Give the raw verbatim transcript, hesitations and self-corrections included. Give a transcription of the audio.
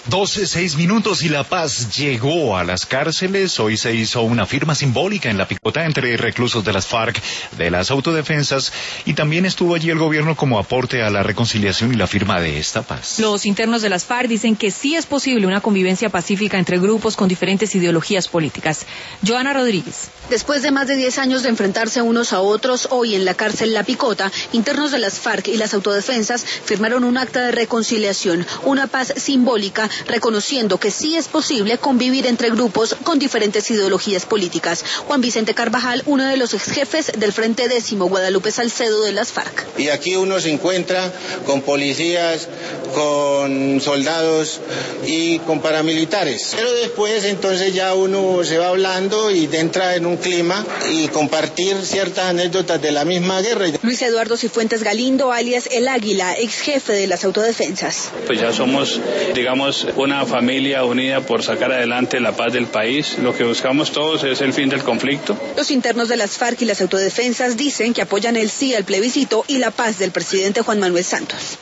doce, seis minutos y la paz llegó a las cárceles. Hoy se hizo una firma simbólica en La Picota entre reclusos de las FARC, de las autodefensas, y también estuvo allí el gobierno como aporte a la reconciliación y la firma de esta paz. Los internos de las FARC dicen que sí es posible una convivencia pacífica entre grupos con diferentes ideologías políticas. Joana Rodríguez. Después de más de diez años de enfrentarse unos a otros, hoy en la cárcel La Picota, internos de las FARC y las autodefensas firmaron un acta de reconciliación, una paz simbólica, reconociendo que sí es posible convivir entre grupos con diferentes ideologías políticas. Juan Vicente Carvajal, uno de los ex jefes del Frente Décimo Guadalupe Salcedo de las FARC. Y aquí uno se encuentra con policías, con soldados y con paramilitares. Pero después entonces ya uno se va hablando y entra en un clima y compartir ciertas anécdotas de la misma guerra. Luis Eduardo Cifuentes Galindo, alias El Águila, ex jefe de las autodefensas. Pues ya somos, digamos, una familia unida por sacar adelante la paz del país. Lo que buscamos todos es el fin del conflicto. Los internos de las FARC y las autodefensas dicen que apoyan el sí al plebiscito y la paz del presidente Juan Manuel Santos.